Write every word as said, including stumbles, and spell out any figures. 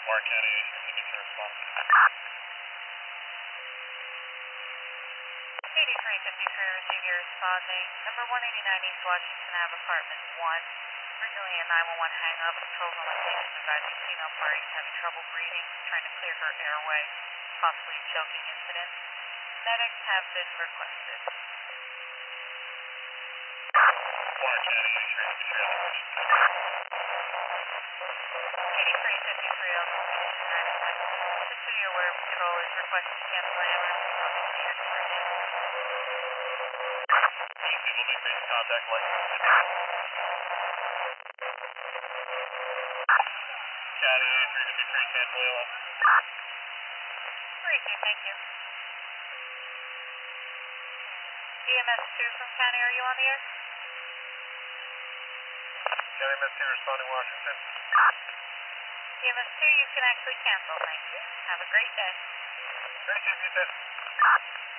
Warren County eighty-three respond. eighty-three fifty-three, receive your responding. Number one eighty-nine East Washington Ave, apartment one. Originally a nine one one hang-up, total notification advising female party is having trouble breathing, trying to clear her airway, possibly a choking incident. Medics have been requested. Warren County eighty-three fifty-three on the question. eighty-three fifty-three on location ninety-six. Just so you're aware, patrol is requesting to cancel ambulance and subject to your direction. Easy, we'll make basic contact like. County eighty-three fifty-three, cancel A L S. Receive, thank you. E M S two from County, are you on the air? County M S two responding Washington. E M S two, you can actually cancel, thank you. Have a great day. Great, you too.